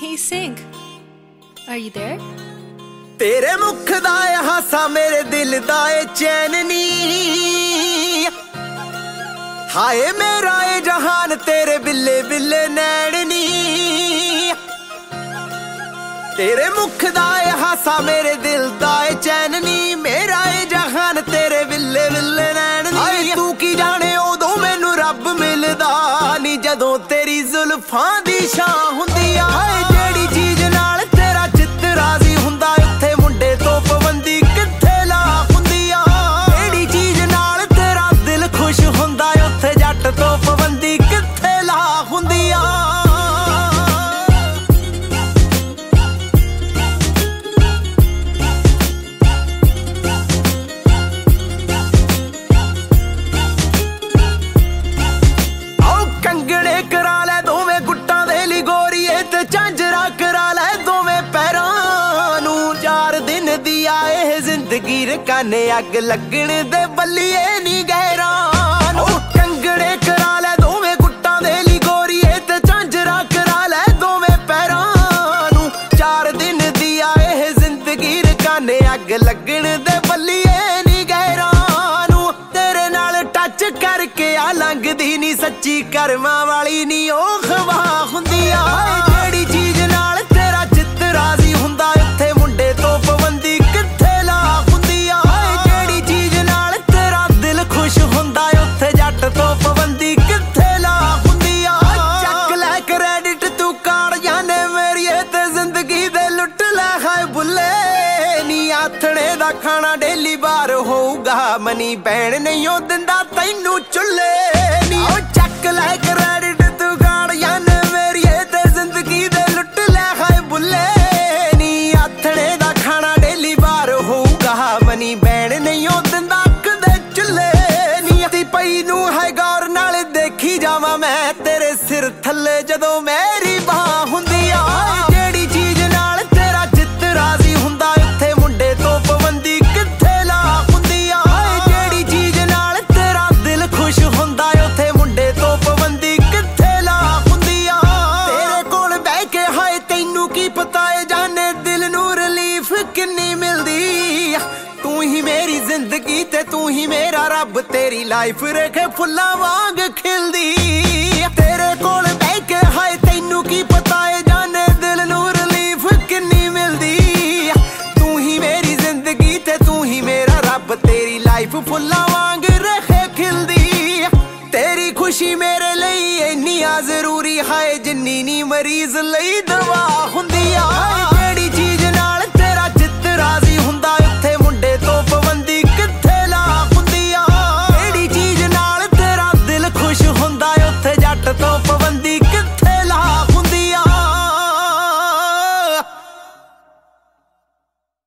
Hey, sing. Are you there? तेरे मुख दा ए हासा मेरे दिल दा ए चैन नी हाय मेरा ए जहान तेरे बिल्ले बिल्ले नैन नी तेरे मुख दा ए हासा मेरे दिल दा ए चैन नी मेरा ए जहान तेरे बिल्ले बिल्ले नैन नी हाय तू की जाने उदों मैनू रब मिलदा नी जदों तेरी जुल्फां दी छां हुंदी आ जेड़ी चीज नाल तेरा चित्त राजी हुंदा उत्थे मुंडे तो पाबंदी कित्थे ला हुंदी आ जेड़ी चीज नाल तेरा दिल खुश हुंदा उत्थे जट तो पाबंदी कित्थे ला हुंदी आ काने अग लगण दे बल्लीए नी गहरान कंगड़े करा ले दोवें गुट्टां दे ली गोरीए ते झांजरा करा ले दोवें पैरां नू 4 दिन दी आए जिंदगी काने अग लगण दे बल्लीए नी गहरान तेरे नाल टच करके आ लंघदी नी सच्ची करमां वाली नी ओ खवा हुंदी आ जेड़ी चीज नाल तेरा चित्त राजी हुंदा उत्थे मुंडे तो पाबंदी कित्थे ला तो पाबंदी कित्थे ला हुंदी आ चक ले क्रेडिट तू काड़ जाने मेरी ते जिंदगी दे लुट ले हाय बुल्ले नी आथणे दा खाना डेली बार होऊगा मनी बैण नहीं ओ दिंदा तैनू चुल्ले नी ओ चक ले क्रेडिट तू काड़ जाने मेरी ते जिंदगी दे लुट ले हाय बुल्ले नी आथणे दा खाना डेली बार होऊगा मनी बैण नहीं ओ दिंदा कदे चुल्ले पई नू है गौर नाल देखी जावा मैं तेरे सिर थल्ले जदों मेरी बाह हुंदी आ जेड़ी चीज नाल तेरा चित्त राजी हुंदा उत्थे मुंडे तो पाबंदी कित्थे ला हुंदी आ जेड़ी चीज नाल तेरा दिल खुश हुंदा उत्थे मुंडे तो पाबंदी कित्थे ला हुंदी आ तेरे कोल बैठ के हाय तैनू की पता है जाने दिल नू रिलीफ किन्नी मिलदी तू ही मेरी जिंदगी ते तू ही मेरा रब तेरी लाइफ रेखे फुल्लां वांग खिलदी तेरे कोल बैठ के हाय तैनू की पता है जाने दिल नू रिलीफ किन्नी मिलदी तू ही मेरी जिंदगी ते तू ही मेरा रब तेरी लाइफ फुल्लां वांग रेखे खिलदी तेरी खुशी मेरे लई इन्नी जरूरी है जिन्नी नी मरीज लई दवा हुंदी आ